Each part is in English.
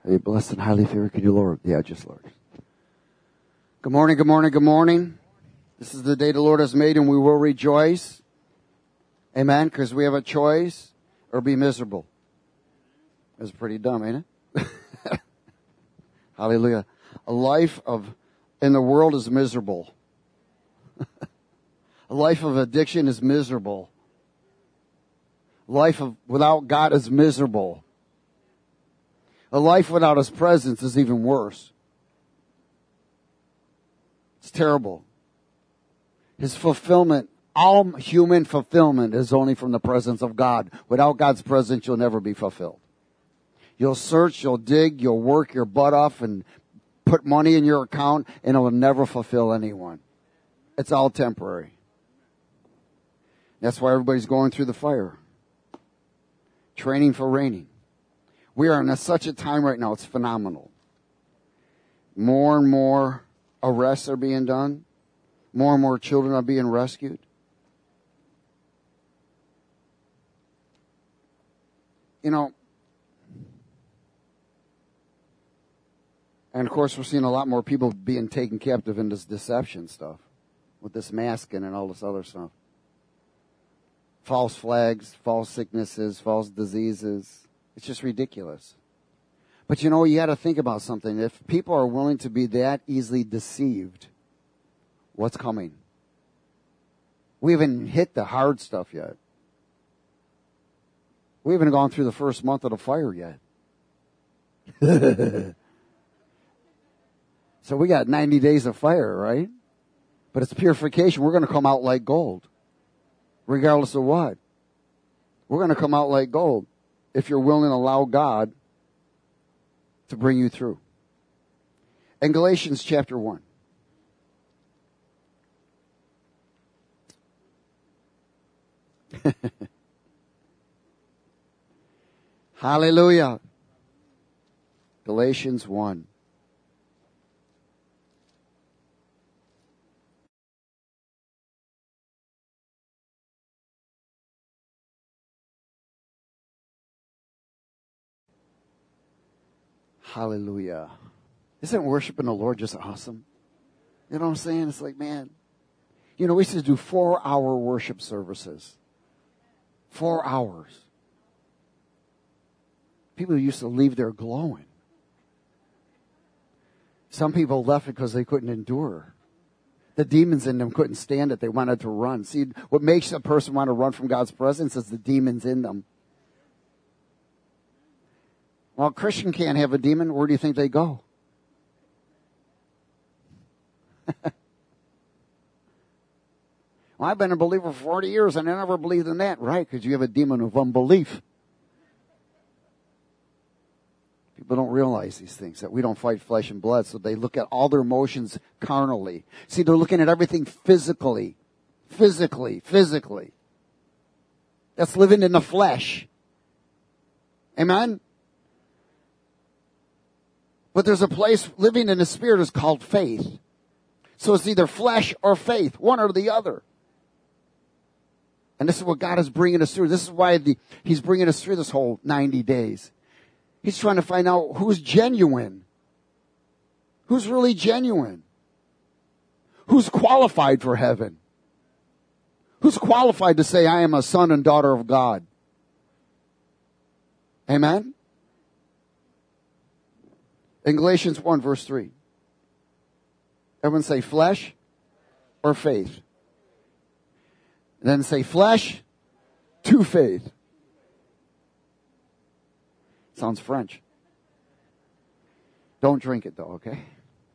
Are you blessed and highly favored? Could you, Lord? Yeah, just Lord. Good morning, good morning, good morning. This is the day the Lord has made, and we will rejoice. Amen, because we have a choice or be miserable. That's pretty dumb, ain't it? Hallelujah. A life in the world is miserable. A life of addiction is miserable. Life without God is miserable. A life without His presence is even worse. It's terrible. His fulfillment, all human fulfillment is only from the presence of God. Without God's presence, you'll never be fulfilled. You'll search, you'll dig, you'll work your butt off and put money in your account, and it will never fulfill anyone. It's all temporary. That's why everybody's going through the fire. Training for reigning. We are in such a time right now, it's phenomenal. More and more arrests are being done. More and more children are being rescued. You know, and of course we're seeing a lot more people being taken captive in this deception stuff. With this masking and all this other stuff. False flags, false sicknesses, false diseases. It's just ridiculous. But you know, you got to think about something. If people are willing to be that easily deceived, what's coming? We haven't hit the hard stuff yet. We haven't gone through the first month of the fire yet. So we got 90 days of fire, right? But it's purification. We're going to come out like gold. Regardless of what. We're going to come out like gold if you're willing to allow God to bring you through. In Galatians chapter 1. Hallelujah. Galatians 1. Hallelujah. Isn't worshiping the Lord just awesome? You know what I'm saying? It's like, man. You know, we used to do 4-hour worship services. 4 hours. People used to leave there glowing. Some people left because they couldn't endure. The demons in them couldn't stand it. They wanted to run. See, what makes a person want to run from God's presence is the demons in them. Well, a Christian can't have a demon. Where do you think they go? Well, I've been a believer for 40 years and I never believed in that. Right, because you have a demon of unbelief. People don't realize these things, that we don't fight flesh and blood, so they look at all their emotions carnally. See, they're looking at everything physically. Physically. That's living in the flesh. Amen? But there's a place living in the Spirit is called faith. So it's either flesh or faith, one or the other. And this is what God is bringing us through. This is why He's bringing us through this whole 90 days. He's trying to find out who's genuine. Who's really genuine? Who's qualified for heaven? Who's qualified to say, I am a son and daughter of God? Amen? In Galatians 1, verse 3. Everyone say flesh or faith. And then say flesh to faith. Sounds French. Don't drink it though, okay?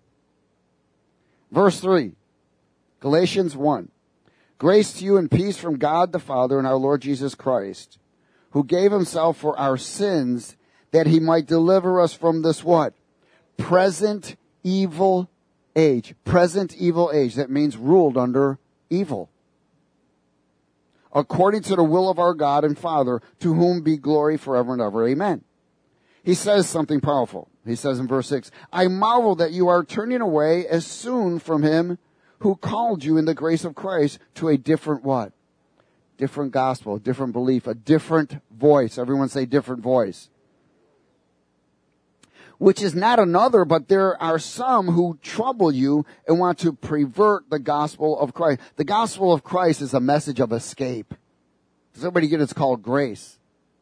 Verse 3. Galatians 1. Grace to you and peace from God the Father and our Lord Jesus Christ, who gave Himself for our sins that He might deliver us from this what? Present evil age. Present evil age. That means ruled under evil. According to the will of our God and Father, to whom be glory forever and ever. Amen. He says something powerful. He says in verse 6, I marvel that you are turning away as soon from Him who called you in the grace of Christ to a different what? Different gospel, different belief, a different voice. Everyone say different voice. which is not another, but there are some who trouble you and want to pervert the gospel of Christ. The gospel of Christ is a message of escape. Does everybody get it? It's called grace.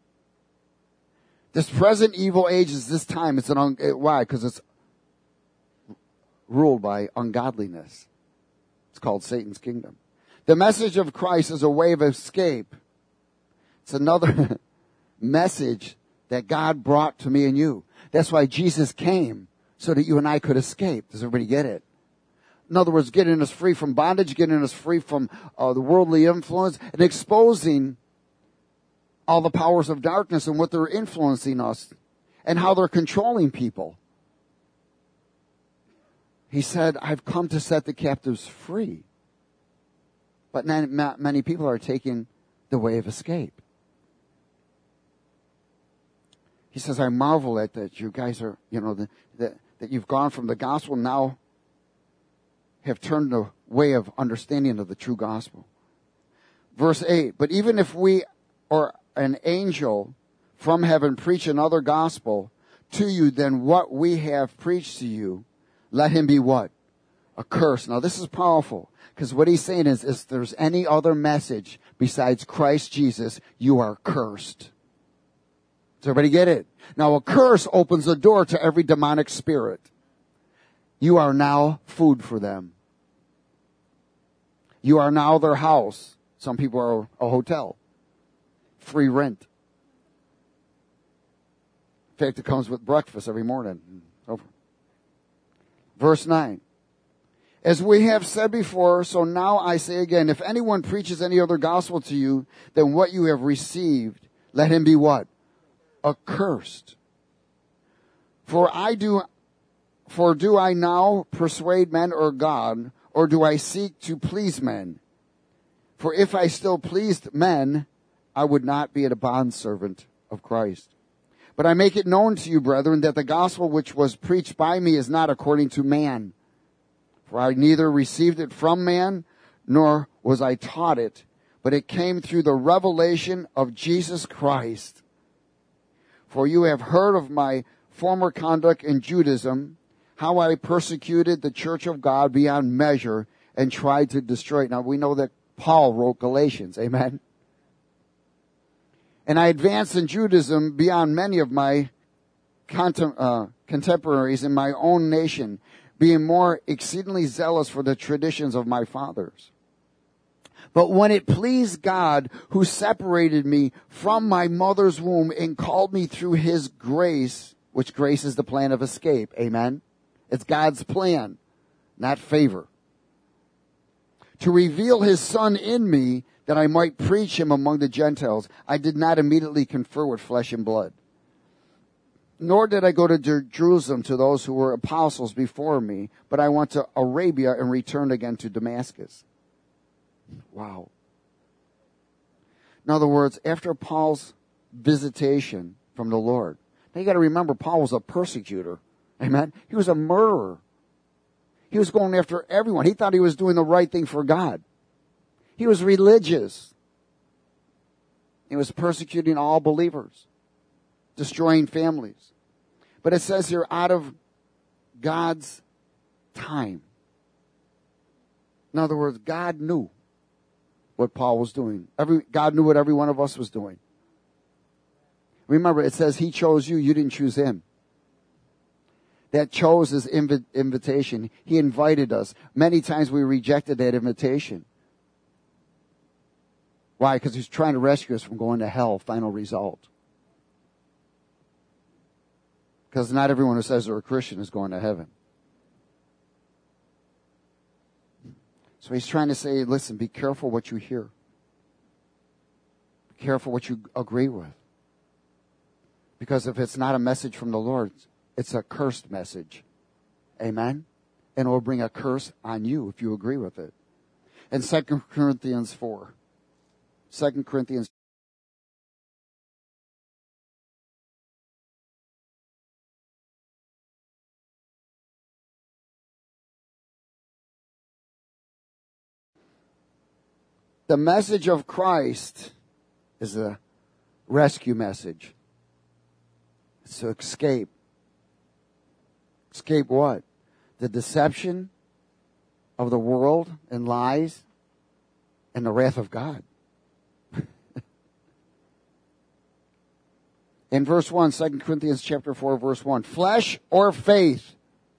This present evil age is this time. Why? Because it's ruled by ungodliness. It's called Satan's kingdom. The message of Christ is a way of escape. It's another message that God brought to me and you. That's why Jesus came, so that you and I could escape. Does everybody get it? In other words, getting us free from bondage, getting us free from the worldly influence, and exposing all the powers of darkness and what they're influencing us and how they're controlling people. He said, I've come to set the captives free. But not many people are taking the way of escape. He says, I marvel at that you guys are, that you've gone from the gospel, now have turned the way of understanding of the true gospel. Verse 8, but even if we or an angel from heaven preach another gospel to you than what we have preached to you, let him be what? Accursed. Now this is powerful, because what he's saying is, if there's any other message besides Christ Jesus, you are cursed. Does everybody get it? Now a curse opens the door to every demonic spirit. You are now food for them. You are now their house. Some people are a hotel. Free rent. In fact, it comes with breakfast every morning. Over. Verse 9. As we have said before, so now I say again, if anyone preaches any other gospel to you than what you have received, let him be what? Accursed. For do I now persuade men or God, or do I seek to please men? For if I still pleased men, I would not be a bondservant of Christ. But I make it known to you, brethren, that the gospel which was preached by me is not according to man. For I neither received it from man, nor was I taught it, but it came through the revelation of Jesus Christ. For you have heard of my former conduct in Judaism, how I persecuted the church of God beyond measure and tried to destroy it. Now we know that Paul wrote Galatians, amen? And I advanced in Judaism beyond many of my contemporaries in my own nation, being more exceedingly zealous for the traditions of my fathers. But when it pleased God, who separated me from my mother's womb and called me through his grace, which grace is the plan of escape, amen? It's God's plan, not favor. To reveal his Son in me, that I might preach him among the Gentiles, I did not immediately confer with flesh and blood. Nor did I go to Jerusalem to those who were apostles before me, but I went to Arabia and returned again to Damascus. Wow. In other words, after Paul's visitation from the Lord, now you got to remember, Paul was a persecutor. Amen. He was a murderer. He was going after everyone. He thought he was doing the right thing for God. He was religious. He was persecuting all believers, destroying families. But it says here, out of God's time. In other words, God knew what Paul was doing. God knew what every one of us was doing. Remember, it says he chose you. You didn't choose him. That chose is invitation. He invited us. Many times we rejected that invitation. Why? Because he's trying to rescue us from going to hell, final result. Because not everyone who says they're a Christian is going to heaven. So he's trying to say, listen, be careful what you hear. Be careful what you agree with. Because if it's not a message from the Lord, it's a cursed message. Amen? And it will bring a curse on you if you agree with it. In 2 Corinthians 4. 2 Corinthians. The message of Christ is a rescue message. It's to escape. Escape what? The deception of the world and lies and the wrath of God. In verse 1, 2 Corinthians chapter 4, verse 1, flesh or faith?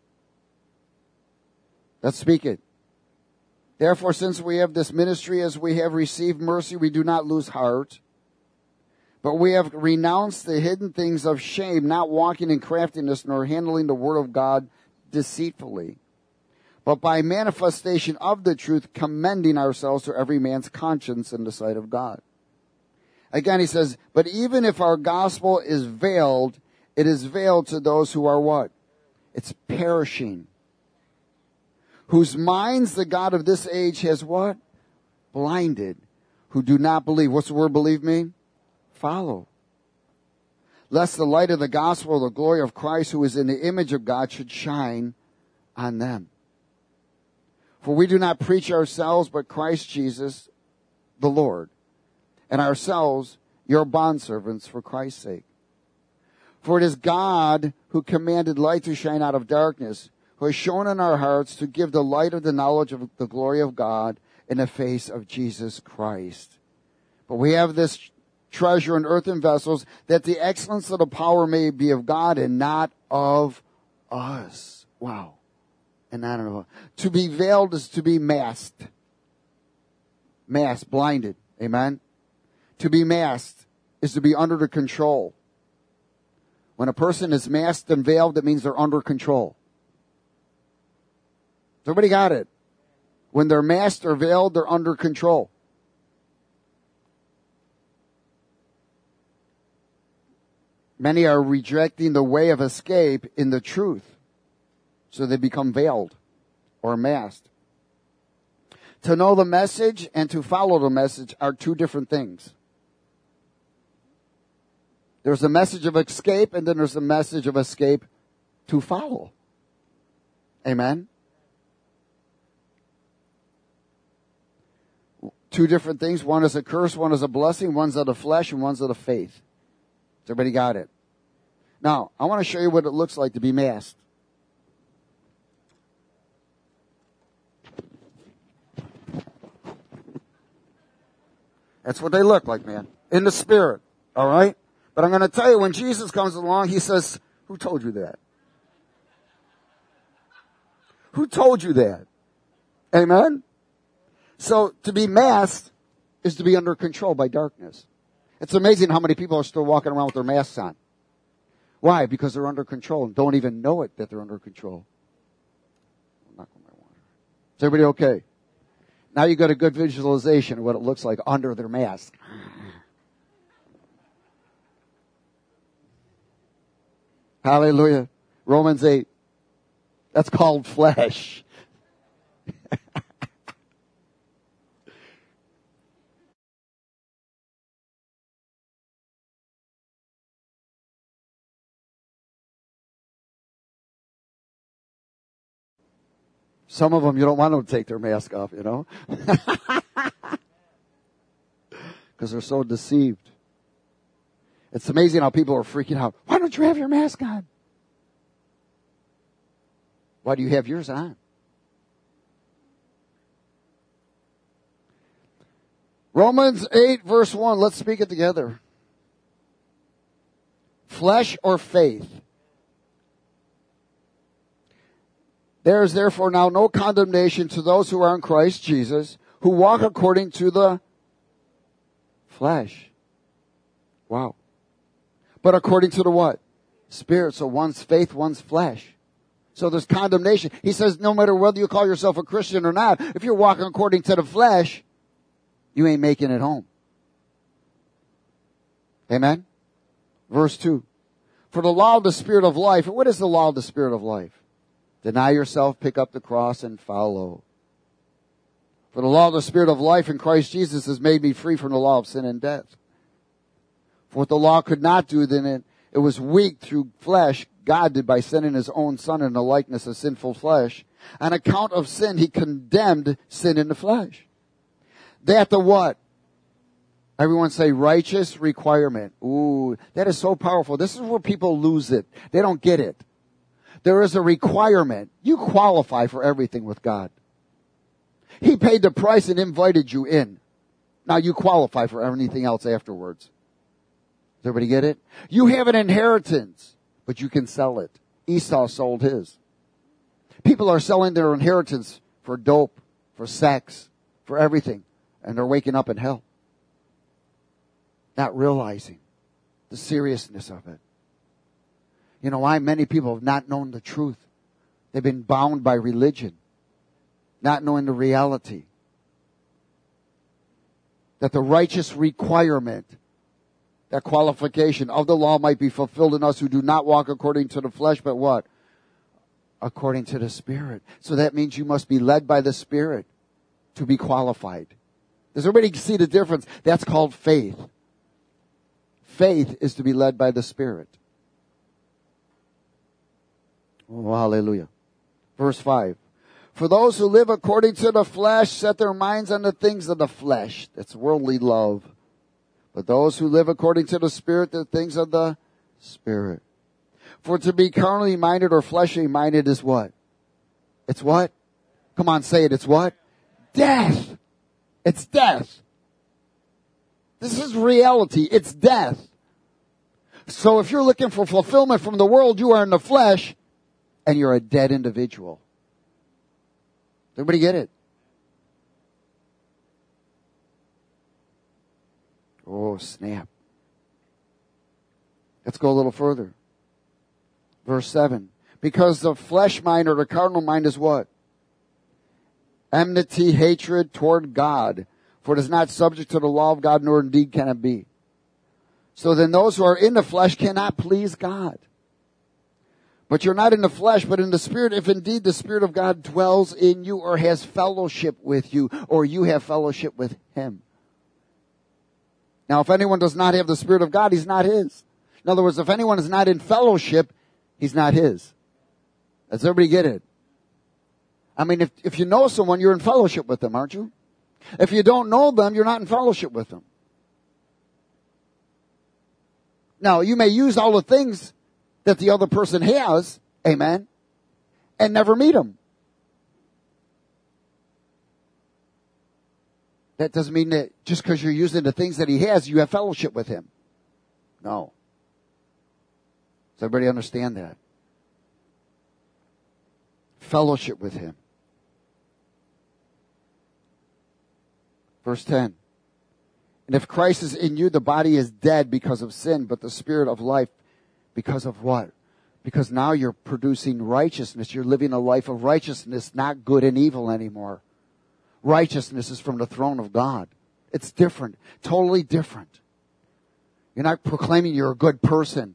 Let's speak it. Therefore, since we have this ministry as we have received mercy, we do not lose heart. But we have renounced the hidden things of shame, not walking in craftiness, nor handling the word of God deceitfully, but by manifestation of the truth, commending ourselves to every man's conscience in the sight of God. Again, he says, but even if our gospel is veiled, it is veiled to those who are what? It's perishing. Whose minds the God of this age has what? Blinded. Who do not believe. What's the word believe mean? Follow. Lest the light of the gospel, the glory of Christ, who is in the image of God, should shine on them. For we do not preach ourselves, but Christ Jesus, the Lord, and ourselves your bondservants for Christ's sake. For it is God who commanded light to shine out of darkness, who has shown in our hearts to give the light of the knowledge of the glory of God in the face of Jesus Christ. But we have this treasure in earthen vessels, that the excellence of the power may be of God and not of us. Wow. And not of us. To be veiled is to be masked. Masked, blinded. Amen? To be masked is to be under the control. When a person is masked and veiled, that means they're under control. Everybody got it? When they're masked or veiled, they're under control. Many are rejecting the way of escape in the truth, so they become veiled or masked. To know the message and to follow the message are two different things. There's a message of escape, and then there's a message of escape to follow. Amen? Two different things. One is a curse, one is a blessing, one's of the flesh, and one's of the faith. Everybody got it? Now, I want to show you what it looks like to be masked. That's what they look like, man. In the spirit. All right? But I'm going to tell you, when Jesus comes along, he says, who told you that? Who told you that? Amen? So, to be masked is to be under control by darkness. It's amazing how many people are still walking around with their masks on. Why? Because they're under control and don't even know it that they're under control. Is everybody okay? Now you got a good visualization of what it looks like under their mask. Hallelujah. Romans 8. That's called flesh. Some of them, you don't want them to take their mask off, you know? Because they're so deceived. It's amazing how people are freaking out. Why don't you have your mask on? Why do you have yours on? Romans 8, verse 1. Let's speak it together. Flesh or faith? There is therefore now no condemnation to those who are in Christ Jesus, who walk according to the flesh. Wow. But according to the what? Spirit. So one's faith, one's flesh. So there's condemnation. He says no matter whether you call yourself a Christian or not, if you're walking according to the flesh, you ain't making it home. Amen? Verse 2. For the law of the Spirit of life. What is the law of the Spirit of life? Deny yourself, pick up the cross, and follow. For the law of the Spirit of life in Christ Jesus has made me free from the law of sin and death. For what the law could not do, then it was weak through flesh. God did by sending his own Son in the likeness of sinful flesh. On account of sin, he condemned sin in the flesh. That the what? Everyone say righteous requirement. Ooh, that is so powerful. This is where people lose it. They don't get it. There is a requirement. You qualify for everything with God. He paid the price and invited you in. Now you qualify for anything else afterwards. Does everybody get it? You have an inheritance, but you can sell it. Esau sold his. People are selling their inheritance for dope, for sex, for everything. And they're waking up in hell. Not realizing the seriousness of it. You know why? Many people have not known the truth. They've been bound by religion, not knowing the reality. That the righteous requirement, that qualification of the law might be fulfilled in us who do not walk according to the flesh, but what? According to the Spirit. So that means you must be led by the Spirit to be qualified. Does everybody see the difference? That's called faith. Faith is to be led by the Spirit. Oh, hallelujah. Verse 5. For those who live according to the flesh set their minds on the things of the flesh. That's worldly love. But those who live according to the Spirit, the things of the Spirit. For to be carnally minded or fleshly minded is what? It's what? Come on, say it. It's what? Death. It's death. This is reality. It's death. So if you're looking for fulfillment from the world, you are in the flesh, and you're a dead individual. Everybody get it? Oh, snap. Let's go a little further. Verse 7. Because the flesh mind or the carnal mind is what? Enmity, hatred toward God. For it is not subject to the law of God, nor indeed can it be. So then those who are in the flesh cannot please God. But you're not in the flesh, but in the Spirit, if indeed the Spirit of God dwells in you or has fellowship with you, or you have fellowship with Him. Now, if anyone does not have the Spirit of God, he's not His. In other words, if anyone is not in fellowship, he's not His. Does everybody get it? I mean, if you know someone, you're in fellowship with them, aren't you? If you don't know them, you're not in fellowship with them. Now, you may use all the things that the other person has, amen, and never meet him. That doesn't mean that just because you're using the things that he has, you have fellowship with him. No. Does everybody understand that? Fellowship with him. Verse 10. And if Christ is in you, the body is dead because of sin, but the Spirit of life because of what? Because now you're producing righteousness. You're living a life of righteousness, not good and evil anymore. Righteousness is from the throne of God. It's different. Totally different. You're not proclaiming you're a good person.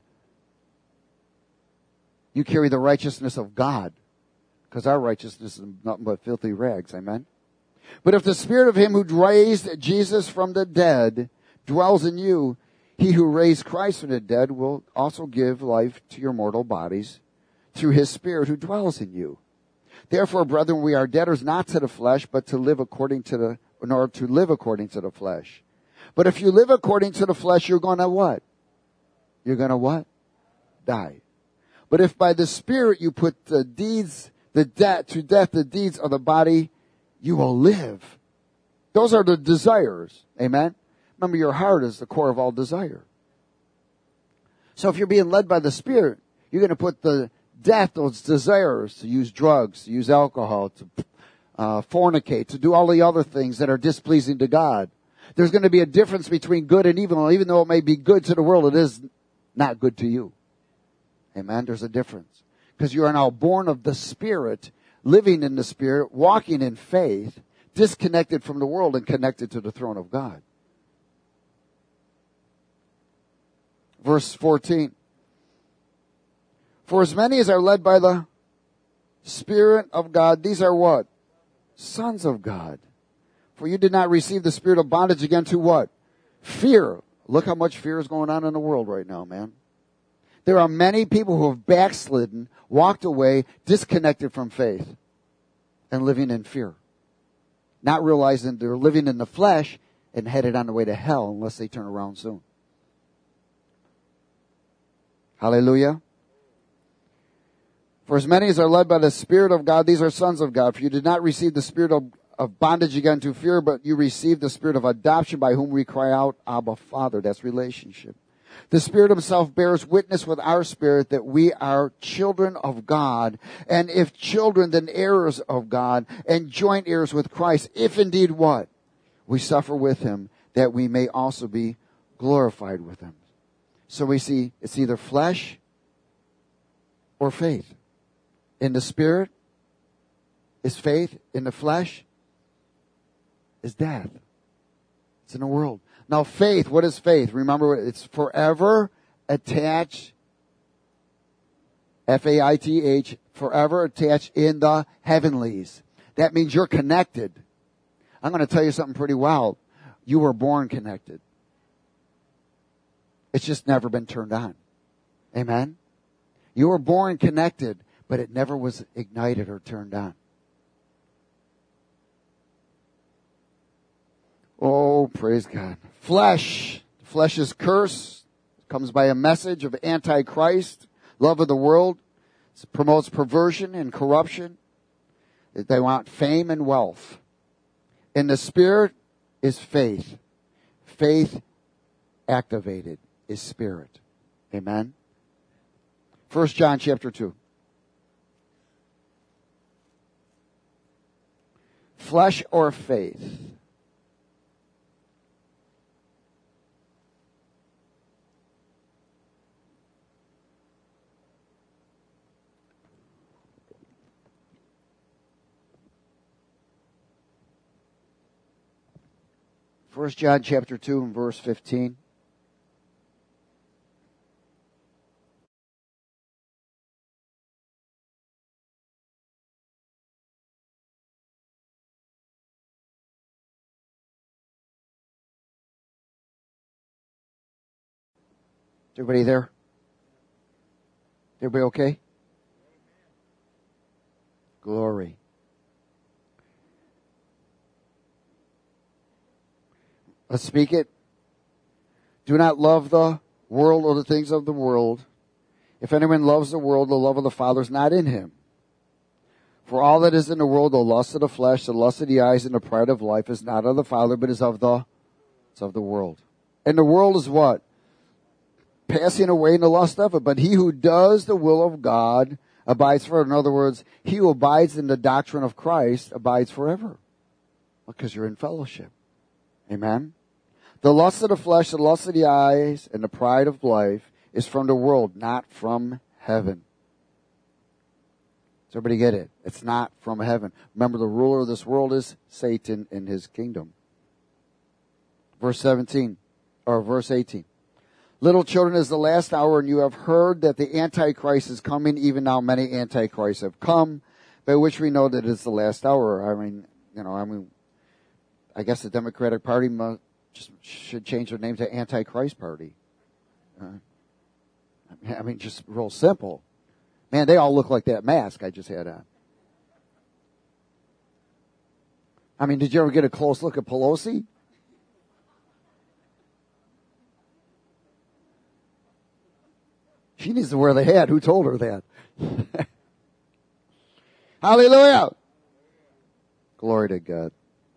You carry the righteousness of God. Because our righteousness is nothing but filthy rags. Amen? But if the Spirit of Him who raised Jesus from the dead dwells in you, He who raised Christ from the dead will also give life to your mortal bodies through His Spirit who dwells in you. Therefore, brethren, we are debtors not to the flesh, but to live according to the, in order to live according to the flesh. But if you live according to the flesh, you're going to what? You're going to what? Die. But if by the Spirit you put to death the deeds of the body, you will live. Those are the desires. Amen? Remember, your heart is the core of all desire. So if you're being led by the Spirit, you're going to put the death, those desires, to use drugs, to use alcohol, to fornicate, to do all the other things that are displeasing to God. There's going to be a difference between good and evil. Even though it may be good to the world, it is not good to you. Amen? There's a difference. Because you are now born of the Spirit, living in the Spirit, walking in faith, disconnected from the world and connected to the throne of God. Verse 14. For as many as are led by the Spirit of God, these are what? Sons of God. For you did not receive the spirit of bondage again to what? Fear. Look how much fear is going on in the world right now, man. There are many people who have backslidden, walked away, disconnected from faith, and living in fear. Not realizing they're living in the flesh and headed on the way to hell unless they turn around soon. Hallelujah. For as many as are led by the Spirit of God, these are sons of God. For you did not receive the spirit of bondage again to fear, but you received the spirit of adoption by whom we cry out, Abba, Father. That's relationship. The Spirit himself bears witness with our spirit that we are children of God. And if children, then heirs of God and joint heirs with Christ. If indeed what? We suffer with him, that we may also be glorified with him. So we see it's either flesh or faith. In the Spirit is faith. In the flesh is death. It's in the world. Now faith, what is faith? Remember, it's forever attached, F-A-I-T-H, forever attached in the heavenlies. That means you're connected. I'm going to tell you something pretty wild. You were born connected. It's just never been turned on. Amen? You were born connected, but it never was ignited or turned on. Oh, praise God. Flesh. Flesh is cursed. It comes by a message of Antichrist, love of the world. It promotes perversion and corruption. They want fame and wealth. In the Spirit is faith. Faith activated is spirit. Amen. 1 John chapter 2. Flesh or faith? First John chapter 2 and verse 15. Is everybody there? Everybody okay? Glory. Let's speak it. Do not love the world or the things of the world. If anyone loves the world, the love of the Father is not in him. For all that is in the world, the lust of the flesh, the lust of the eyes, and the pride of life is not of the Father, but is of the world. And the world is what? Passing away in the lust of it. But he who does the will of God abides forever. In other words, he who abides in the doctrine of Christ abides forever. Because you're in fellowship. Amen? The lust of the flesh, the lust of the eyes, and the pride of life is from the world, not from heaven. Does everybody get it? It's not from heaven. Remember, the ruler of this world is Satan and his kingdom. Verse 18. Little children, is the last hour, and you have heard that the Antichrist is coming. Even now many Antichrists have come, by which we know that it's the last hour. I guess the Democratic Party should change their name to Antichrist Party. Just real simple. Man, they all look like that mask I just had on. Did you ever get a close look at Pelosi? She needs to wear the hat. Who told her that? Hallelujah. Glory to God.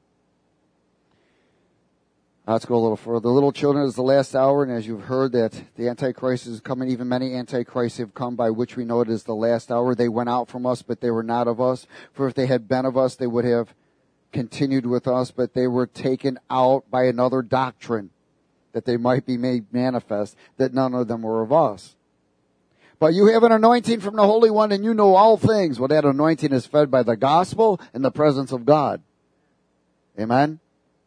Let's go a little further. Little children, is the last hour, and as you've heard that the Antichrist is coming, even many Antichrists have come, by which we know it is the last hour. They went out from us, but they were not of us. For if they had been of us, they would have continued with us, but they were taken out by another doctrine, that they might be made manifest, that none of them were of us. But you have an anointing from the Holy One, and you know all things. Well, that anointing is fed by the gospel and the presence of God. Amen?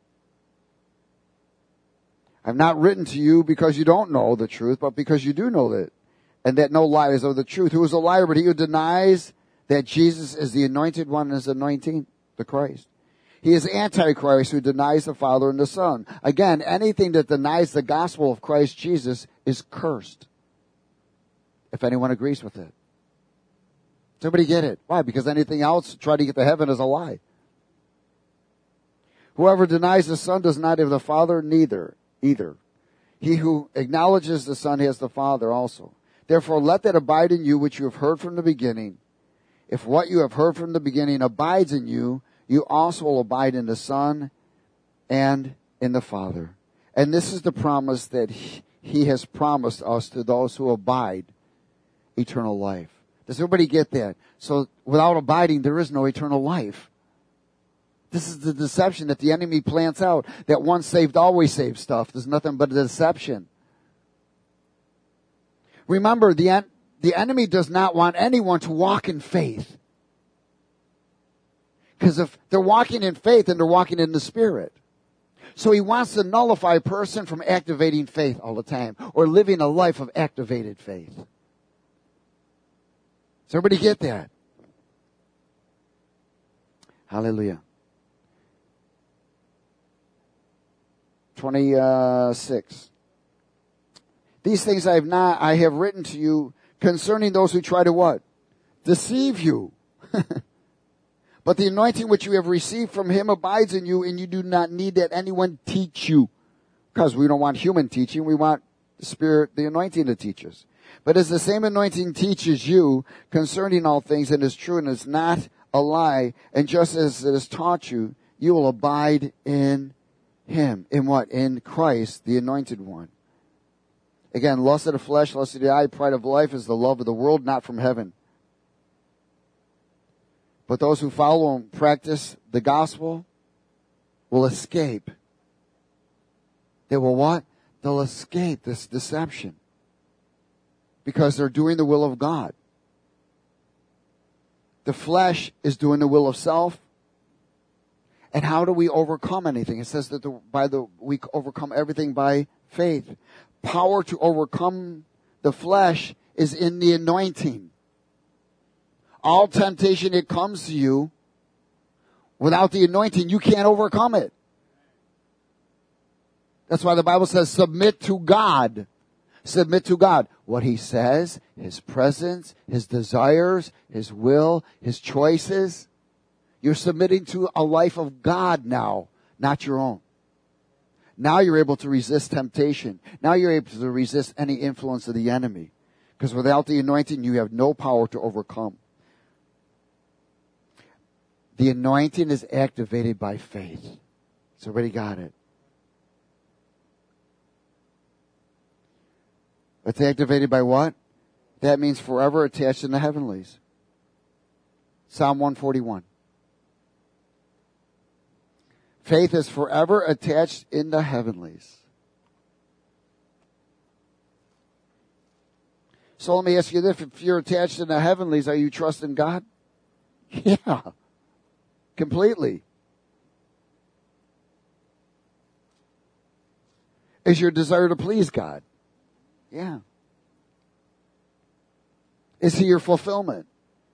I've not written to you because you don't know the truth, but because you do know it, and that no lie is of the truth. Who is a liar? But he who denies that Jesus is the anointed one is anointing the Christ. He is Antichrist who denies the Father and the Son. Again, anything that denies the gospel of Christ Jesus is cursed. If anyone agrees with it. Somebody get it. Why? Because anything else, try to get to heaven, is a lie. Whoever denies the Son does not have the Father, neither. Either. He who acknowledges the Son has the Father also. Therefore, let that abide in you which you have heard from the beginning. If what you have heard from the beginning abides in you, you also will abide in the Son and in the Father. And this is the promise that he has promised us to those who abide, eternal life. Does everybody get that? So without abiding, there is no eternal life. This is the deception that the enemy plants out, that once saved, always saved stuff. There's nothing but a deception. Remember, the enemy does not want anyone to walk in faith. Because if they're walking in faith, then they're walking in the Spirit. So he wants to nullify a person from activating faith all the time, or living a life of activated faith. Does everybody get that? Hallelujah. 26. These things I have written to you concerning those who try to what? Deceive you. But the anointing which you have received from him abides in you, and you do not need that anyone teach you. Because we don't want human teaching. We want the Spirit, the anointing to teach us. But as the same anointing teaches you concerning all things and is true and is not a lie, and just as it has taught you, you will abide in him. In what? In Christ, the anointed one. Again, lust of the flesh, lust of the eye, pride of life is the love of the world, not from heaven. But those who follow and practice the gospel will escape. They will what? They'll escape this deception. Because they're doing the will of God. The flesh is doing the will of self. And how do we overcome anything? It says that we overcome everything by faith. Power to overcome the flesh is in the anointing. All temptation, it comes to you. Without the anointing, you can't overcome it. That's why the Bible says, submit to God. Submit to God. What he says, his presence, his desires, his will, his choices. You're submitting to a life of God now, not your own. Now you're able to resist temptation. Now you're able to resist any influence of the enemy. Because without the anointing, you have no power to overcome. The anointing is activated by faith. So everybody got it. It's activated by what? That means forever attached in the heavenlies. Psalm 141. Faith is forever attached in the heavenlies. So let me ask you this. If you're attached in the heavenlies, are you trusting God? Yeah. Completely. Is your desire to please God? Yeah. Is he your fulfillment?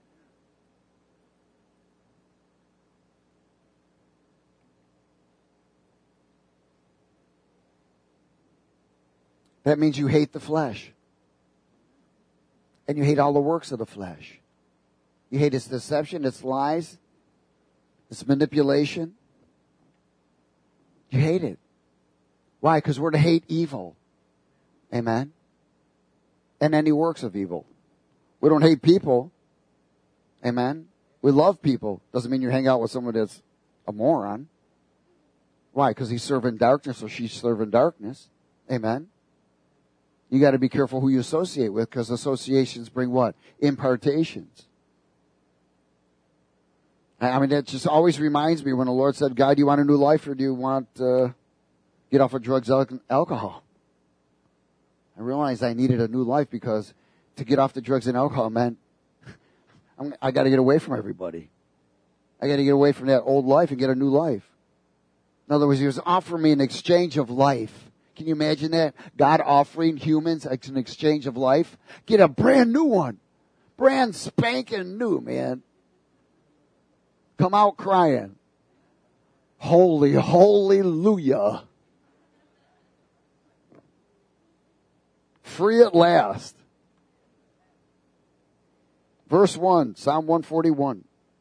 That means you hate the flesh. And you hate all the works of the flesh. You hate its deception, its lies, its manipulation. You hate it. Why? Because we're to hate evil. Amen? And any works of evil. We don't hate people. Amen? We love people. Doesn't mean you hang out with someone that's a moron. Why? Because he's serving darkness or she's serving darkness. Amen? You got to be careful who you associate with, because associations bring what? Impartations. I mean, that just always reminds me when the Lord said, God, do you want a new life, or do you want get off of drugs, alcohol? I realized I needed a new life, because to get off the drugs and alcohol meant I got to get away from everybody. I got to get away from that old life and get a new life. In other words, he was offering me an exchange of life. Can you imagine that? God offering humans an exchange of life? Get a brand new one. Brand spanking new, man. Come out crying. Holy, hallelujah. Free at last. Verse 1, Psalm 141.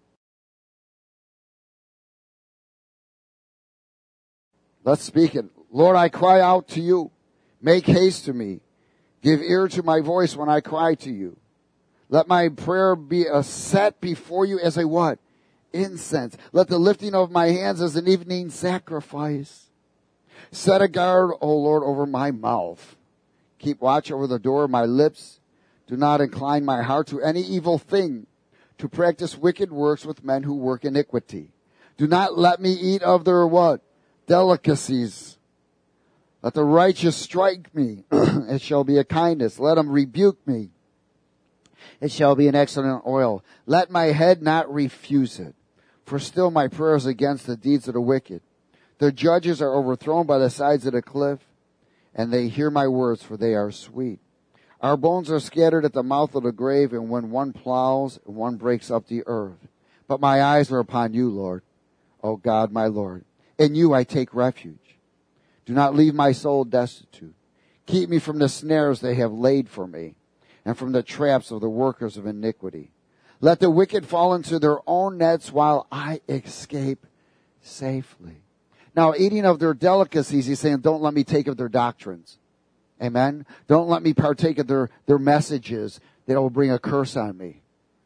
Let's speak it. Lord, I cry out to you. Make haste to me. Give ear to my voice when I cry to you. Let my prayer be a set before you as a what? Incense. Let the lifting of my hands as an evening sacrifice. Set a guard, O Lord, over my mouth. Keep watch over the door of my lips. Do not incline my heart to any evil thing, to practice wicked works with men who work iniquity. Do not let me eat of their what? Delicacies. Let the righteous strike me. It shall be a kindness. Let him rebuke me. It shall be an excellent oil. Let my head not refuse it. For still my prayer is against the deeds of the wicked. Their judges are overthrown by the sides of the cliff, and they hear my words, for they are sweet. Our bones are scattered at the mouth of the grave, and when one plows, one breaks up the earth. But my eyes are upon you, Lord. O God, my Lord. In you I take refuge. Do not leave my soul destitute. Keep me from the snares they have laid for me, and from the traps of the workers of iniquity. Let the wicked fall into their own nets while I escape safely. Now, eating of their delicacies, he's saying, don't let me take of their doctrines. Amen? Don't let me partake of their messages that will bring a curse on me.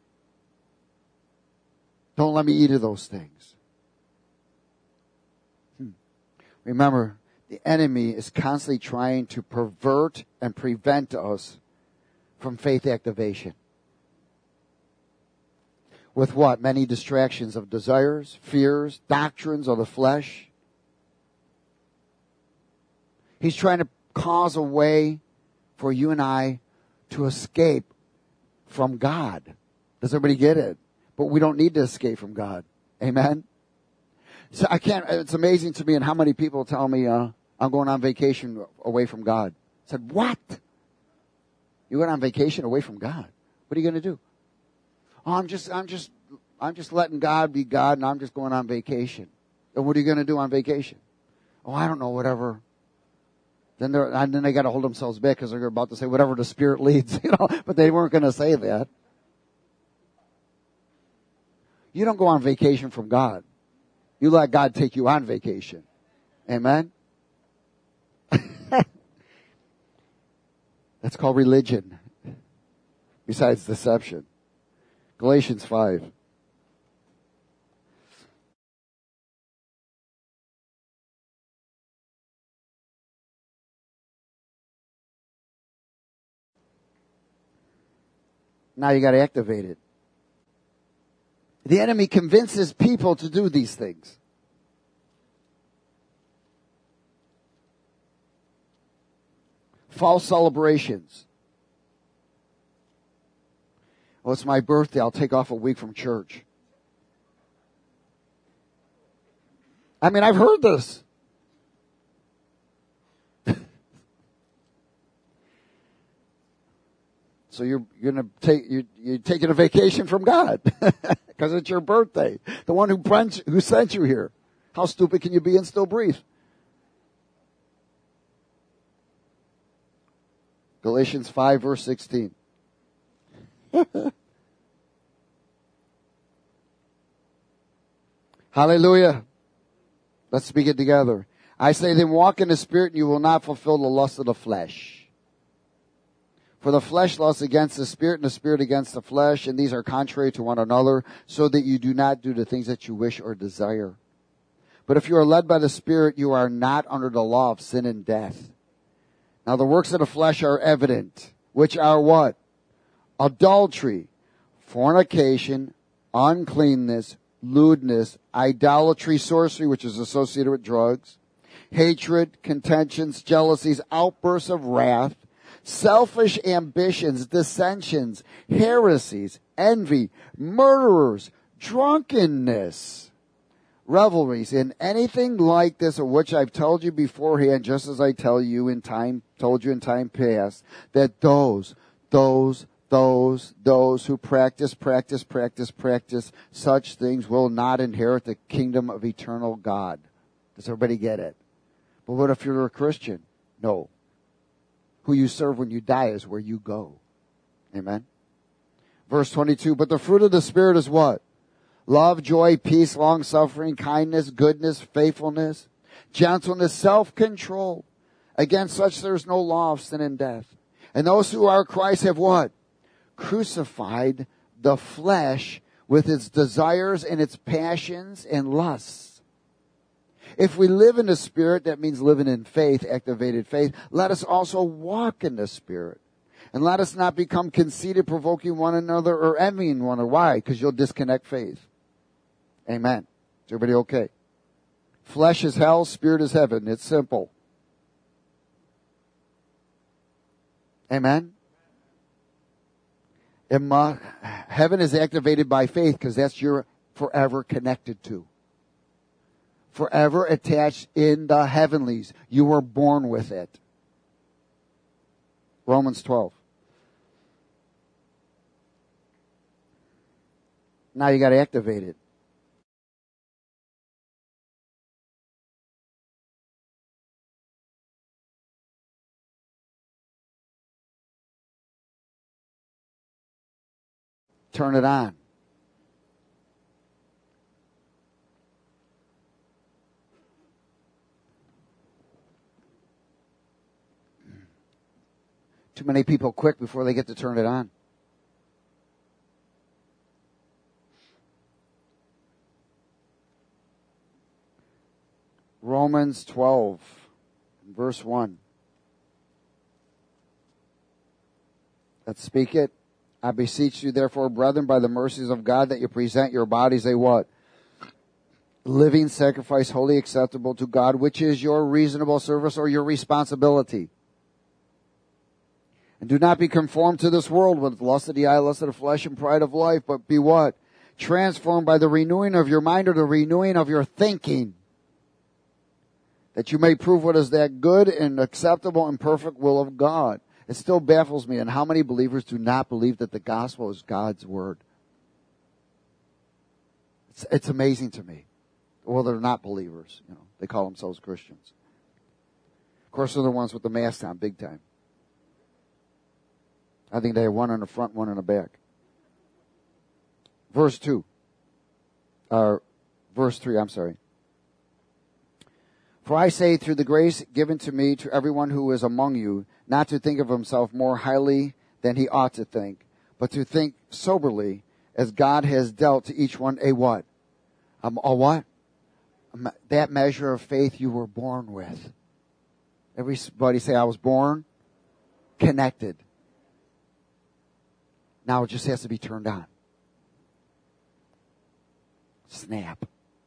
Don't let me eat of those things. Remember, the enemy is constantly trying to pervert and prevent us from faith activation. With what? Many distractions of desires, fears, doctrines of the flesh. He's trying to cause a way for you and I to escape from God. Does everybody get it? But we don't need to escape from God. Amen? So it's amazing to me and how many people tell me, I'm going on vacation away from God. I said, what? You went on vacation away from God? What are you going to do? Oh, I'm just letting God be God, and I'm just going on vacation. And what are you going to do on vacation? Oh, I don't know, whatever. Then they got to hold themselves back because they're about to say whatever the Spirit leads, but they weren't going to say that. You don't go on vacation from God. You let God take you on vacation. Amen? That's called religion. Besides deception. Galatians 5. Now you got to activate it. The enemy convinces people to do these things. False celebrations. Oh, it's my birthday. I'll take off a week from church. I mean, I've heard this. So you're taking a vacation from God because it's your birthday. The one who sent you here. How stupid can you be and still breathe? Galatians 5 verse 16. Hallelujah. Let's speak it together. I say then walk in the Spirit and you will not fulfill the lust of the flesh. For the flesh lusts against the Spirit, and the Spirit against the flesh, and these are contrary to one another, so that you do not do the things that you wish or desire. But if you are led by the Spirit, you are not under the law of sin and death. Now the works of the flesh are evident, which are what? Adultery, fornication, uncleanness, lewdness, idolatry, sorcery, which is associated with drugs, hatred, contentions, jealousies, outbursts of wrath, selfish ambitions, dissensions, heresies, envy, murderers, drunkenness, revelries, and anything like this, of which I've told you beforehand, just as I told you in time past, that those who practice such things will not inherit the kingdom of eternal God. Does everybody get it? But what if you're a Christian? No. Who you serve when you die is where you go. Amen. Verse 22, but the fruit of the Spirit is what? Love, joy, peace, long-suffering, kindness, goodness, faithfulness, gentleness, self-control. Against such there is no law of sin and death. And those who are Christ have what? crucified the flesh with its desires and its passions and lusts. If we live in the Spirit, that means living in faith, activated faith. Let us also walk in the Spirit. And let us not become conceited, provoking one another or envying one another. Why? Because you'll disconnect faith. Amen. Is everybody okay? Flesh is hell, spirit is heaven. It's simple. Amen. Heaven is activated by faith because that's you're forever connected to. Forever attached in the heavenlies. You were born with it. Romans 12. Now you got to activate it. Turn it on. Too many people quick before they get to turn it on. Romans 12, verse 1. Let's speak it. I beseech you, therefore, brethren, by the mercies of God, that you present your bodies a what? Living sacrifice, wholly acceptable to God, which is your reasonable service or your responsibility. And do not be conformed to this world with lust of the eye, lust of the flesh, and pride of life, but be what? Transformed by the renewing of your mind or the renewing of your thinking, that you may prove what is that good and acceptable and perfect will of God. It still baffles me on how many believers do not believe that the gospel is God's word. It's amazing to me. Well, they're not believers. You know, they call themselves Christians. Of course, they're the ones with the mask on, big time. I think they have one in the front, one in the back. Verse 3, I'm sorry. For I say, through the grace given to me, to everyone who is among you, not to think of himself more highly than he ought to think, but to think soberly, as God has dealt to each one a what? A what? That measure of faith you were born with. Everybody say, I was born connected. Now it just has to be turned on. Snap.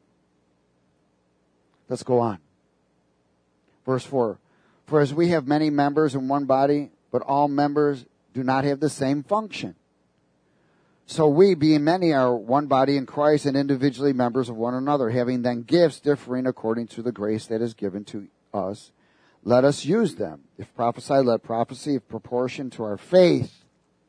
Let's go on. Verse 4. For as we have many members in one body, but all members do not have the same function. So we, being many, are one body in Christ and individually members of one another, having then gifts differing according to the grace that is given to us. Let us use them. If prophesy, let prophecy of proportion to our faith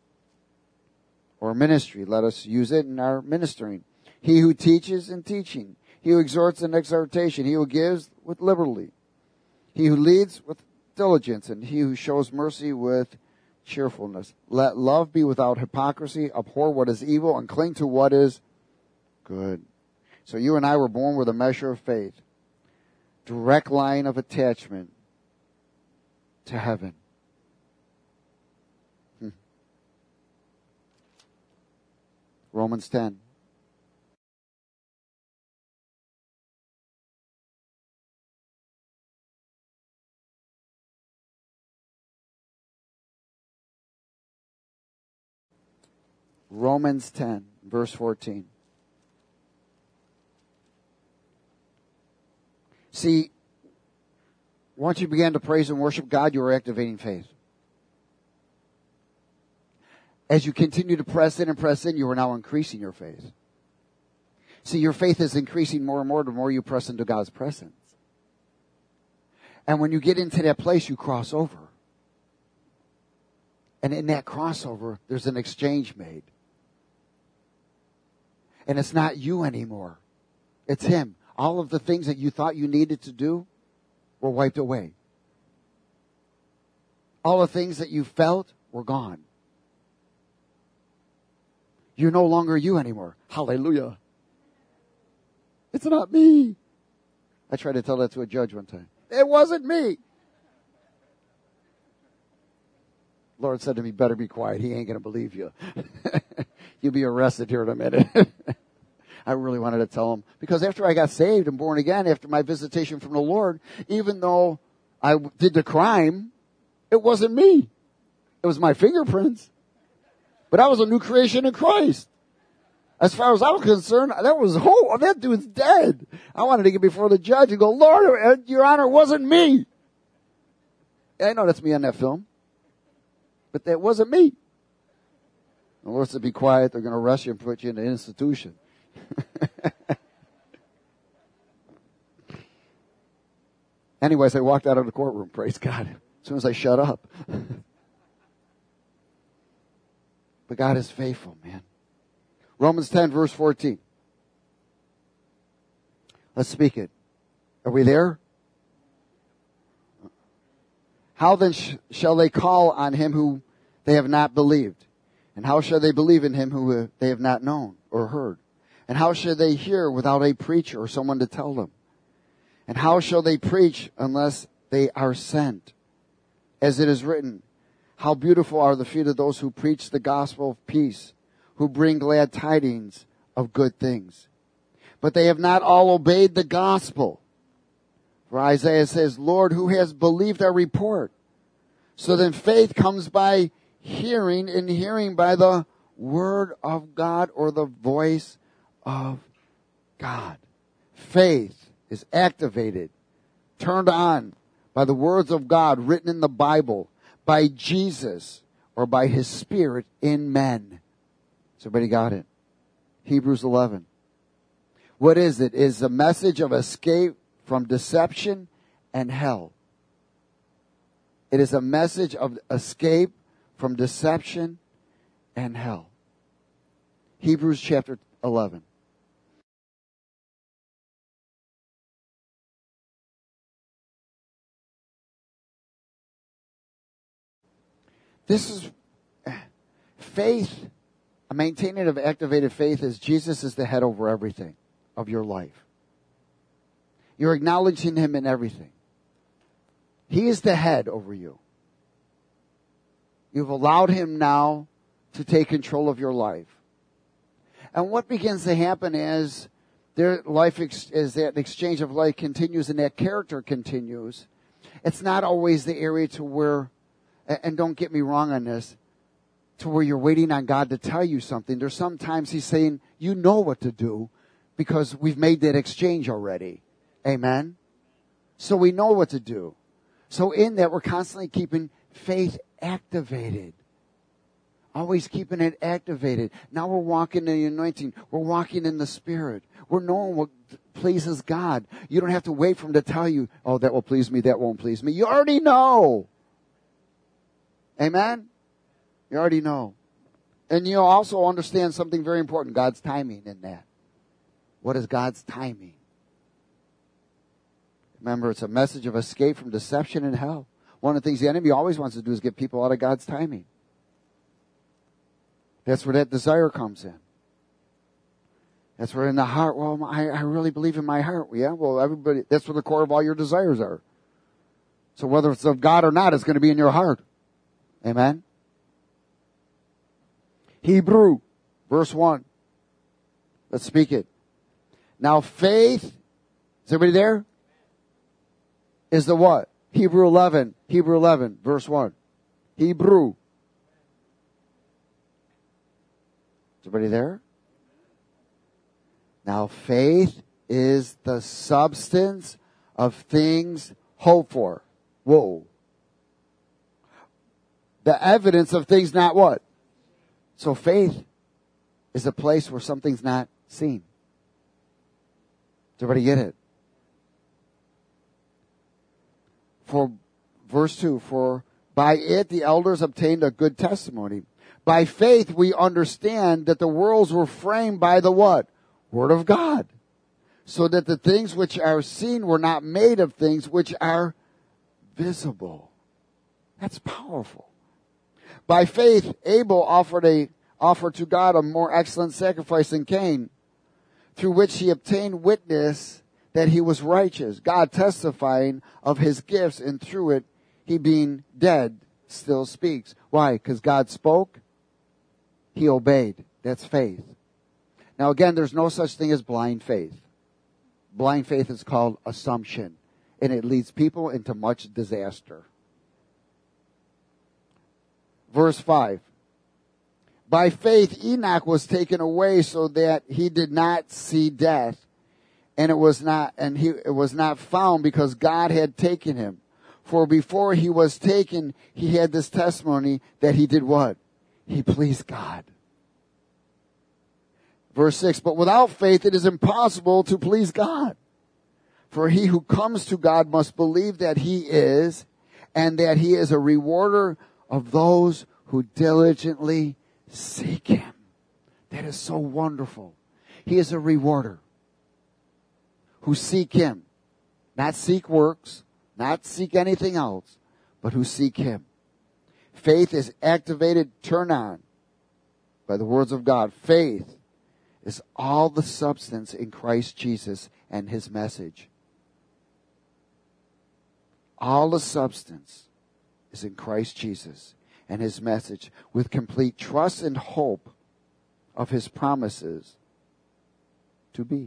or ministry. Let us use it in our ministering. He who teaches in teaching. He who exhorts in exhortation. He who gives with liberally. He who leads with diligence. And he who shows mercy with cheerfulness. Let love be without hypocrisy. Abhor what is evil and cling to what is good. So you and I were born with a measure of faith. Direct line of attachment to heaven. Romans 10. Romans 10, verse 14. See, once you began to praise and worship God, you were activating faith. As you continue to press in, you are now increasing your faith. See, your faith is increasing more and more the more you press into God's presence. And when you get into that place, you cross over. And in that crossover, there's an exchange made. And it's not you anymore. It's Him. All of the things that you thought you needed to do were wiped away. All the things that you felt were gone. You're no longer you anymore. Hallelujah. It's not me. I tried to tell that to a judge one time. It wasn't me. Lord said to me, better be quiet. He ain't going to believe you. You'll be arrested here in a minute. I really wanted to tell him. Because after I got saved and born again, after my visitation from the Lord, even though I did the crime, it wasn't me. It was my fingerprints. But I was a new creation in Christ. As far as I was concerned, that dude's dead. I wanted to get before the judge and go, Lord, Your Honor, it wasn't me. I know that's me on that film. But that wasn't me. The Lord said, be quiet. They're going to arrest you and put you in an institution. Anyways, I walked out of the courtroom. Praise God. As soon as I shut up. But God is faithful, man. Romans 10, verse 14. Let's speak it. Are we there? How then shall they call on him who they have not believed? And how shall they believe in him who they have not known or heard? And how shall they hear without a preacher or someone to tell them? And how shall they preach unless they are sent? As it is written, how beautiful are the feet of those who preach the gospel of peace, who bring glad tidings of good things. But they have not all obeyed the gospel. For Isaiah says, Lord, who has believed our report? So then faith comes by hearing, and hearing by the word of God, or the voice of God. Faith is activated, turned on by the words of God written in the Bible, by Jesus, or by his Spirit in men. So everybody got it? Hebrews 11. What is it? It is a message of escape from deception and hell. It is a message of escape from deception and hell. Hebrews chapter 11. This is faith. A maintaining of activated faith is Jesus is the head over everything of your life. You're acknowledging him in everything. He is the head over you. You've allowed him now to take control of your life. And what begins to happen is their life as that exchange of life continues and that character continues. It's not always the area to where, and don't get me wrong on this, to where you're waiting on God to tell you something. There's sometimes he's saying, you know what to do because we've made that exchange already. Amen? So we know what to do. So in that, we're constantly keeping faith activated. Always keeping it activated. Now we're walking in the anointing. We're walking in the Spirit. We're knowing what pleases God. You don't have to wait for him to tell you, oh, that will please me, that won't please me. You already know. Amen? You already know. And you also understand something very important, God's timing in that. What is God's timing? Remember, it's a message of escape from deception and hell. One of the things the enemy always wants to do is get people out of God's timing. That's where that desire comes in. That's where in the heart, well, I really believe in my heart. Yeah, well, everybody, that's where the core of all your desires are. So whether it's of God or not, it's going to be in your heart. Amen? Hebrew, verse 1. Let's speak it. Now faith, is everybody there? Is the what? Hebrew 11, verse 1. Hebrew. Is everybody there? Now faith is the substance of things hoped for. Whoa. The evidence of things not what? So faith is a place where something's not seen. Does everybody get it? For verse 2, for by it the elders obtained a good testimony. By faith we understand that the worlds were framed by the what? Word of God. So that the things which are seen were not made of things which are visible. That's powerful. By faith Abel offered to God a more excellent sacrifice than Cain, through which he obtained witness that he was righteous, God testifying of his gifts, and through it he being dead still speaks. Why? Because God spoke, he obeyed. That's faith. Now again, there's no such thing as blind faith. Blind faith is called assumption, and it leads people into much disaster. Verse 5. By faith Enoch was taken away so that he did not see death, and it was not found because God had taken him. For before he was taken, he had this testimony that he did what? He pleased God. Verse 6, but without faith it is impossible to please God. For he who comes to God must believe that he is, and that he is a rewarder of those who diligently seek him. That is so wonderful. He is a rewarder who seek him. Not seek works, not seek anything else, but who seek him. Faith is activated, turned on by the words of God. Faith is all the substance in Christ Jesus and his message. All the substance is in Christ Jesus and his message, with complete trust and hope of his promises to be.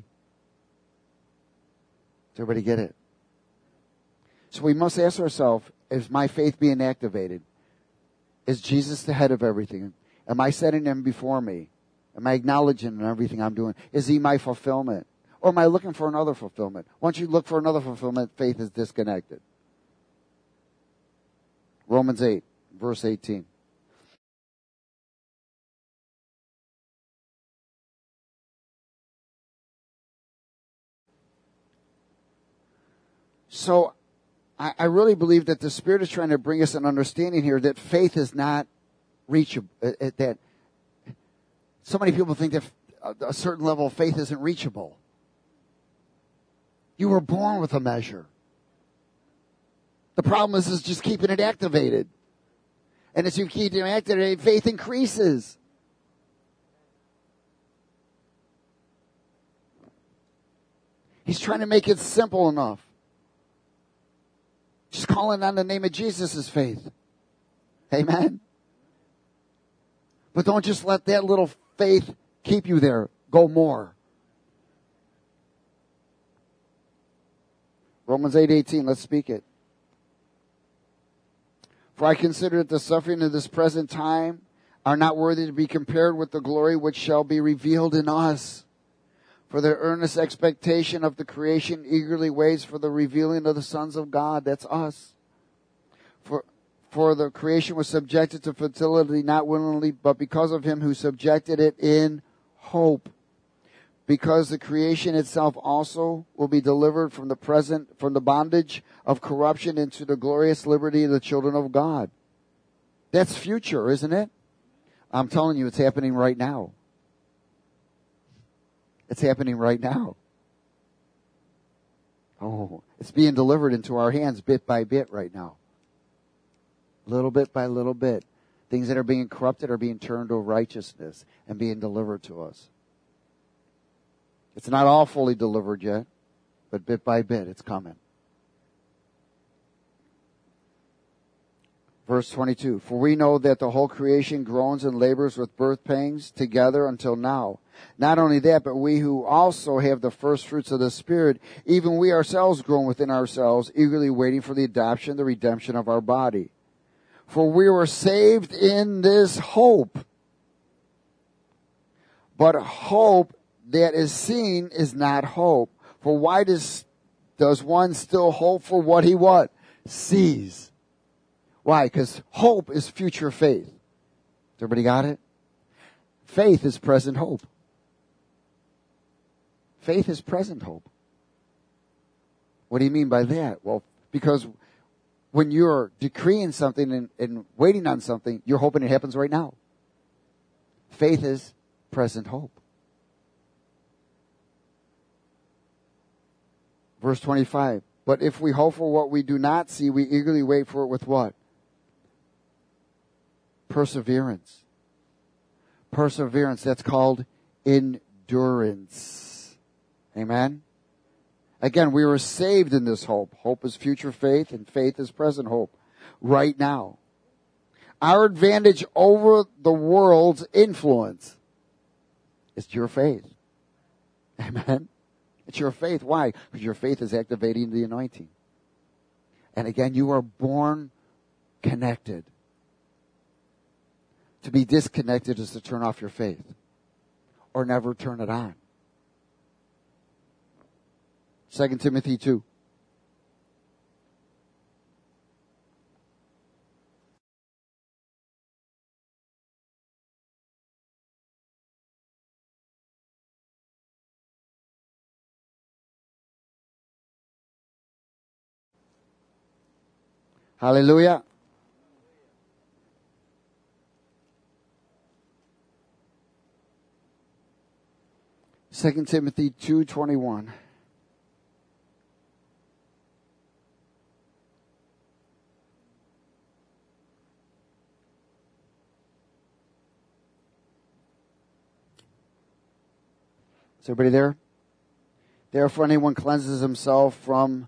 Does everybody get it? So we must ask ourselves, is my faith being activated? Is Jesus the head of everything? Am I setting him before me? Am I acknowledging everything I'm doing? Is he my fulfillment? Or am I looking for another fulfillment? Once you look for another fulfillment, faith is disconnected. Romans 8, verse 18. So, I really believe that the Spirit is trying to bring us an understanding here that faith is not reachable. That so many people think that a certain level of faith isn't reachable. You were born with a measure. The problem is just keeping it activated. And as you keep it activated, faith increases. He's trying to make it simple enough. Just calling on the name of Jesus is faith. Amen? But don't just let that little faith keep you there. Go more. Romans 8:18, let's speak it. For I consider that the suffering of this present time are not worthy to be compared with the glory which shall be revealed in us. For the earnest expectation of the creation eagerly waits for the revealing of the sons of God. That's us. For the creation was subjected to fertility not willingly, but because of him who subjected it in hope. Because the creation itself also will be delivered from the bondage of corruption into the glorious liberty of the children of God. That's future, isn't it? I'm telling you, it's happening right now. It's happening right now. Oh, it's being delivered into our hands bit by bit right now. Little bit by little bit. Things that are being corrupted are being turned to righteousness and being delivered to us. It's not all fully delivered yet, but bit by bit it's coming. Verse 22, for we know that the whole creation groans and labors with birth pangs together until now. Not only that, but we who also have the first fruits of the Spirit, even we ourselves groan within ourselves, eagerly waiting for the adoption, the redemption of our body. For we were saved in this hope. But hope that is seen is not hope. For why does one still hope for what he what? Sees. Why? Because hope is future faith. Everybody got it? Faith is present hope. Faith is present hope. What do you mean by that? Well, because when you're decreeing something and waiting on something, you're hoping it happens right now. Faith is present hope. Verse 25. But if we hope for what we do not see, we eagerly wait for it with what? Perseverance. Perseverance. That's called endurance. Amen? Again, we were saved in this hope. Hope is future faith, and faith is present hope. Right now. Our advantage over the world's influence is your faith. Amen. It's your faith. Why? Because your faith is activating the anointing. And again, you are born connected. To be disconnected is to turn off your faith or never turn it on. 2 Timothy 2. Hallelujah. Second Timothy 2:21. Is everybody there? Therefore, anyone cleanses himself from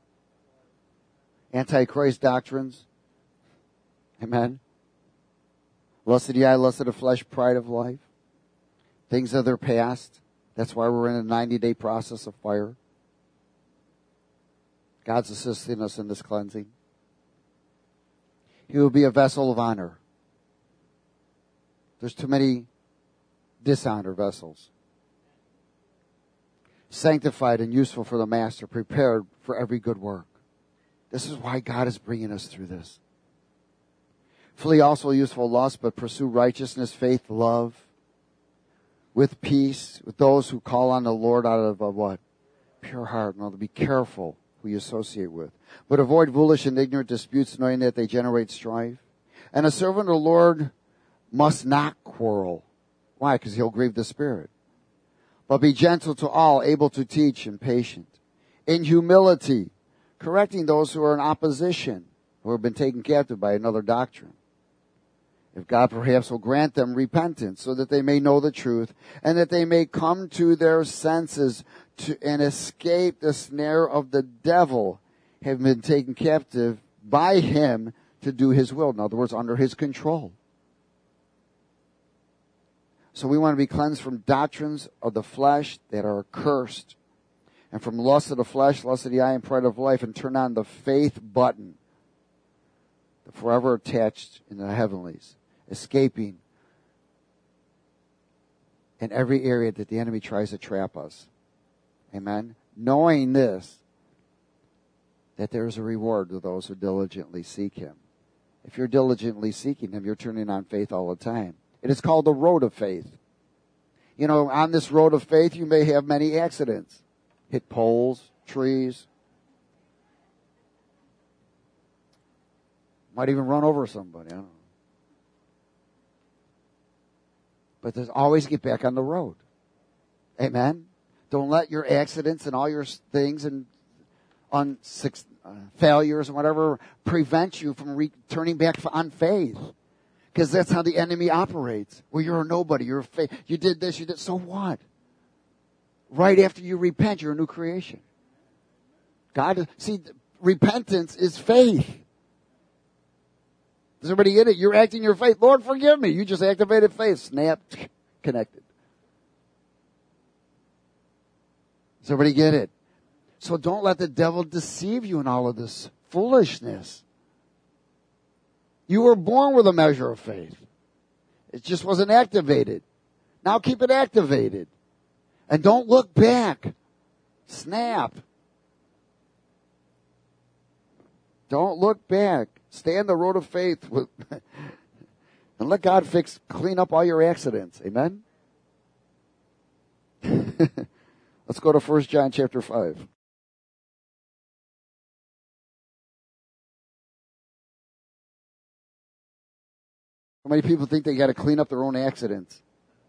Antichrist doctrines. Amen. Lust of the eye, lust of the flesh, pride of life. Things of their past. That's why we're in a 90-day process of fire. God's assisting us in this cleansing. He will be a vessel of honor. There's too many dishonor vessels. Sanctified and useful for the master, prepared for every good work. This is why God is bringing us through this. Flee also useful lust, but pursue righteousness, faith, love, with peace, with those who call on the Lord out of a what? Pure heart. Now, to be careful who you associate with. But avoid foolish and ignorant disputes, knowing that they generate strife. And a servant of the Lord must not quarrel. Why? Because he'll grieve the Spirit. But be gentle to all, able to teach, and patient. In humility, correcting those who are in opposition, who have been taken captive by another doctrine. If God perhaps will grant them repentance, so that they may know the truth, and that they may come to their senses and escape the snare of the devil, have been taken captive by him to do his will. In other words, under his control. So we want to be cleansed from doctrines of the flesh that are accursed, and from lust of the flesh, lust of the eye, and pride of life, and turn on the faith button, the forever attached in the heavenlies, escaping in every area that the enemy tries to trap us. Amen. Knowing this, that there is a reward to those who diligently seek him. If you're diligently seeking him, you're turning on faith all the time. It is called the road of faith. You know, on this road of faith, you may have many accidents. Hit poles, trees. Might even run over somebody. I don't know. But there's always get back on the road. Amen. Don't let your accidents and all your things and failures and whatever prevent you from returning back on faith. Because that's how the enemy operates. Well, you're a nobody. You're a faith. You did this. You did. So what? Right after you repent, you're a new creation. God, see, repentance is faith. Does everybody get it? You're acting your faith. Lord, forgive me. You just activated faith. Snap. Connected. Does everybody get it? So don't let the devil deceive you in all of this foolishness. You were born with a measure of faith. It just wasn't activated. Now keep it activated. And don't look back. Snap. Don't look back. Stay on the road of faith and let God clean up all your accidents. Amen? Let's go to 1 John chapter 5. How many people think they got to clean up their own accidents?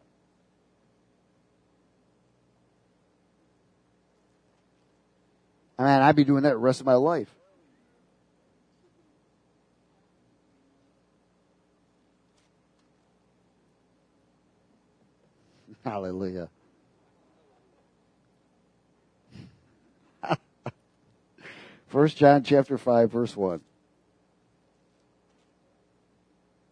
I mean, I'd be doing that the rest of my life. Hallelujah. 1 John chapter 5, verse 1.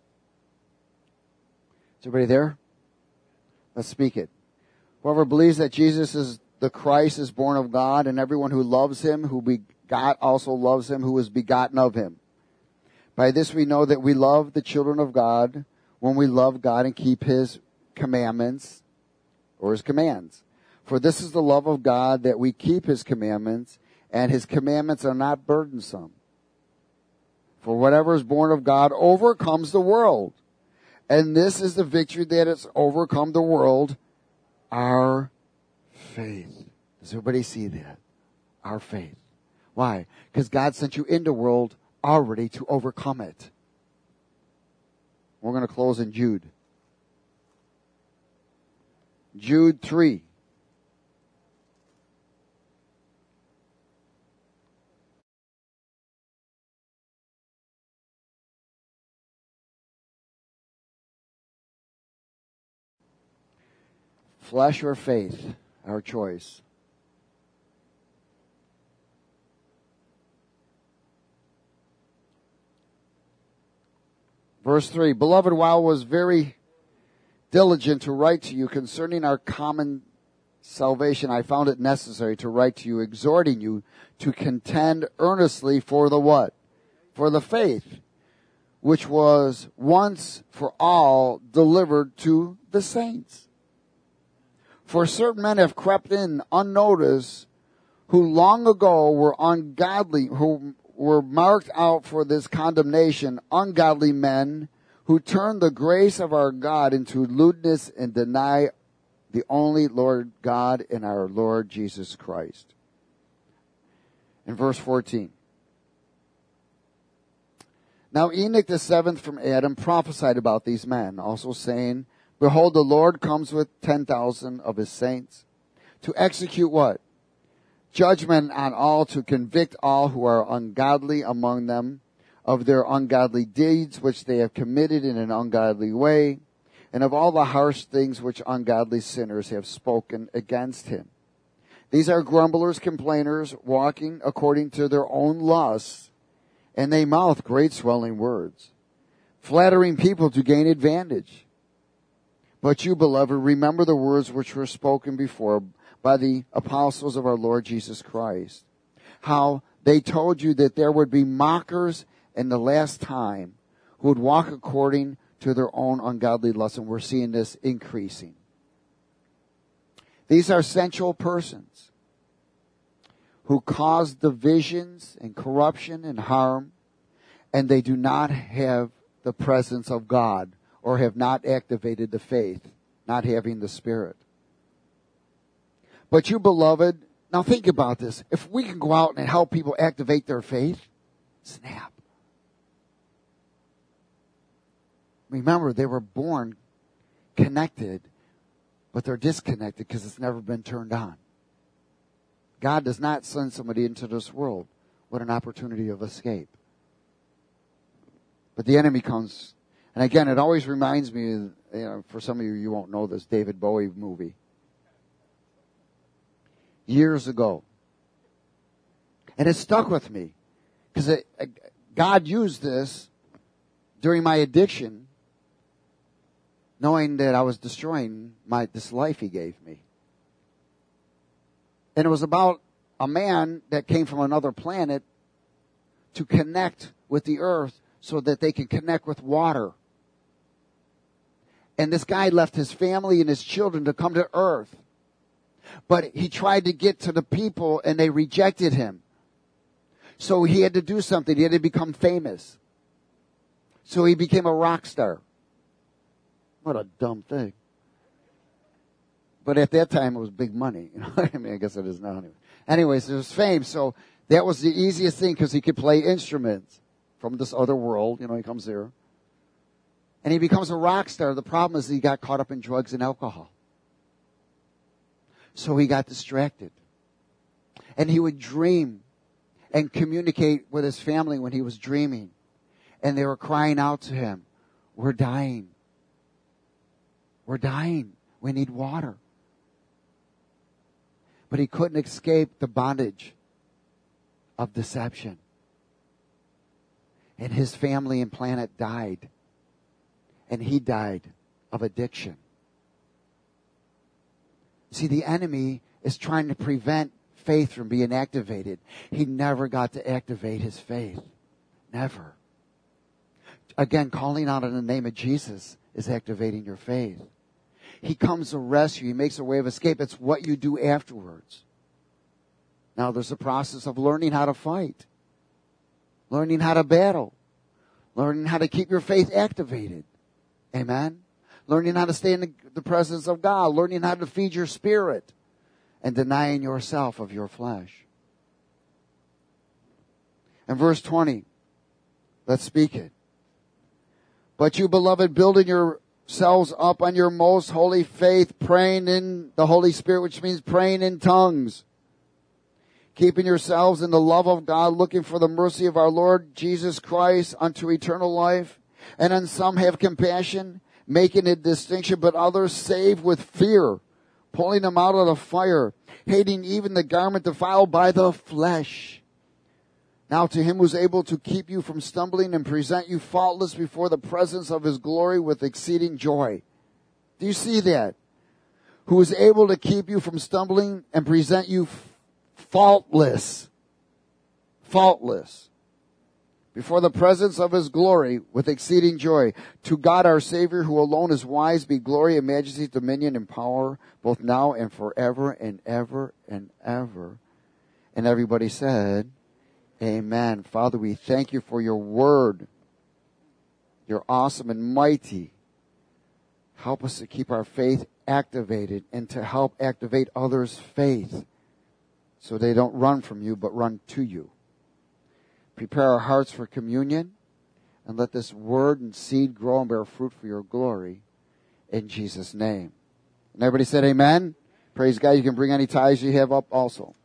Is everybody there? Let's speak it. Whoever believes that Jesus is the Christ is born of God, and everyone who loves him, who begot, also loves him, who is begotten of him. By this we know that we love the children of God when we love God and keep his commandments, or his commands. For this is the love of God, that we keep his commandments, and his commandments are not burdensome. For whatever is born of God overcomes the world. And this is the victory that has overcome the world, our faith. Does everybody see that? Our faith. Why? Because God sent you into the world already to overcome it. We're going to close in Jude. Jude 3. Flesh or faith, our choice. Verse 3, Beloved, while I was very diligent to write to you concerning our common salvation, I found it necessary to write to you, exhorting you to contend earnestly for the what? For the faith, which was once for all delivered to the saints. For certain men have crept in unnoticed, who long ago were ungodly, who were marked out for this condemnation, ungodly men who turn the grace of our God into lewdness and deny the only Lord God and our Lord Jesus Christ. In verse 14. Now Enoch the seventh from Adam prophesied about these men, also saying, Behold, the Lord comes with 10,000 of his saints to execute what? Judgment on all, to convict all who are ungodly among them of their ungodly deeds which they have committed in an ungodly way, and of all the harsh things which ungodly sinners have spoken against him. These are grumblers, complainers, walking according to their own lusts, and they mouth great swelling words, flattering people to gain advantage. But you, beloved, remember the words which were spoken before by the apostles of our Lord Jesus Christ, how they told you that there would be mockers in the last time who would walk according to their own ungodly lusts, and we're seeing this increasing. These are sensual persons who cause divisions and corruption and harm, and they do not have the presence of God, or have not activated the faith, not having the Spirit. But you, beloved, now think about this. If we can go out and help people activate their faith, snap. Remember, they were born connected, but they're disconnected because it's never been turned on. God does not send somebody into this world with an opportunity of escape. But the enemy comes. And again, it always reminds me, for some of you, you won't know this, David Bowie movie. Years ago. And it stuck with me. Because God used this during my addiction, knowing that I was destroying this life he gave me. And it was about a man that came from another planet to connect with the earth so that they can connect with water. And this guy left his family and his children to come to earth. But he tried to get to the people and they rejected him. So he had to do something. He had to become famous. So he became a rock star. What a dumb thing. But at that time it was big money. You know what I mean? I guess it is now anyway. Anyways, it was fame. So that was the easiest thing because he could play instruments from this other world. You know, he comes there. And he becomes a rock star. The problem is he got caught up in drugs and alcohol. So he got distracted. And he would dream and communicate with his family when he was dreaming. And they were crying out to him, "We're dying. We're dying. We need water." But he couldn't escape the bondage of deception. And his family and planet died. And he died of addiction. See, the enemy is trying to prevent faith from being activated. He never got to activate his faith. Never. Again, calling out in the name of Jesus is activating your faith. He comes to rescue. He makes a way of escape. It's what you do afterwards. Now, there's a process of learning how to fight, learning how to battle, learning how to keep your faith activated. Amen? Learning how to stay in the presence of God, learning how to feed your spirit, and denying yourself of your flesh. And verse 20, let's speak it. But you, beloved, building yourselves up on your most holy faith, praying in the Holy Spirit, which means praying in tongues, keeping yourselves in the love of God, looking for the mercy of our Lord Jesus Christ unto eternal life. And on some have compassion, making a distinction, but others save with fear, pulling them out of the fire, hating even the garment defiled by the flesh. Now to him who is able to keep you from stumbling and present you faultless before the presence of his glory with exceeding joy. Do you see that? Who is able to keep you from stumbling and present you faultless. Faultless. Before the presence of his glory with exceeding joy. To God our Savior, who alone is wise, be glory and majesty, dominion and power, both now and forever and ever and ever. And everybody said, amen. Father, we thank you for your word. You're awesome and mighty. Help us to keep our faith activated and to help activate others' faith so they don't run from you but run to you. Prepare our hearts for communion and let this word and seed grow and bear fruit for your glory in Jesus' name. And everybody said amen. Praise God. You can bring any tithes you have up also.